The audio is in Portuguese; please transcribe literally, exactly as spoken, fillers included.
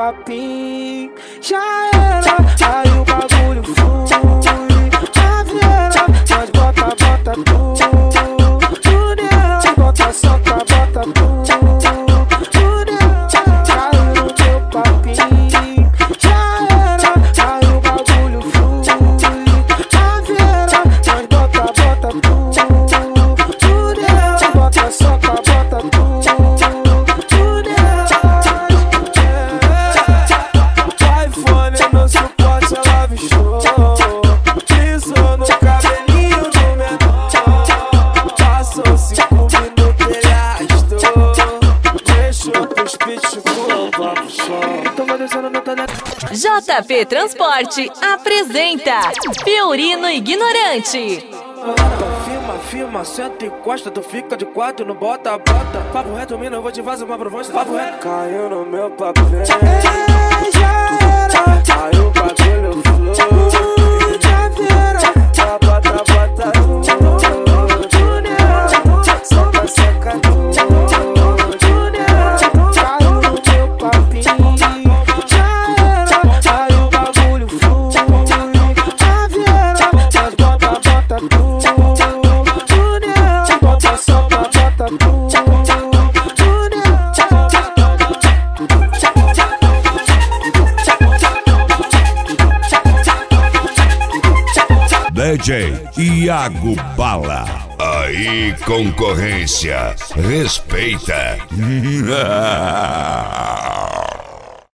papinho, já era, aí o bagulho flui. A vieira, nós bota, bota tudo, tudo é, bota, soca, bota tudo, tudo é, caiu no meu papinho, já era, aí o bagulho flui. A vieira, nós bota, bota tudo, tudo é, bota, soca, bota tudo, tudo é. iPhone no suporte, ela bichou, pisou no cabelinho do menor, passou cinco minutos, ele arrastou, deixou pros pitbull pra puxar. Tava descendo no talento. J P Transporte apresenta Fiorino Ignorante. Firma, firma, senta e encosta, tu fica de quatro, não bota, bota. Papo reto, mina, eu vou te fazer uma proposta. Papo reto. Caiu no meu papel, já era, caiu o bagulho flui. Já vira, bota, bota tudo, tudo, soca, soca tudo, tudo, caiu no meu papinho, já era, caiu o bagulho flui. Já vira, nós bota, bota tudo. D J Iago Bala. Aí, concorrência, respeita.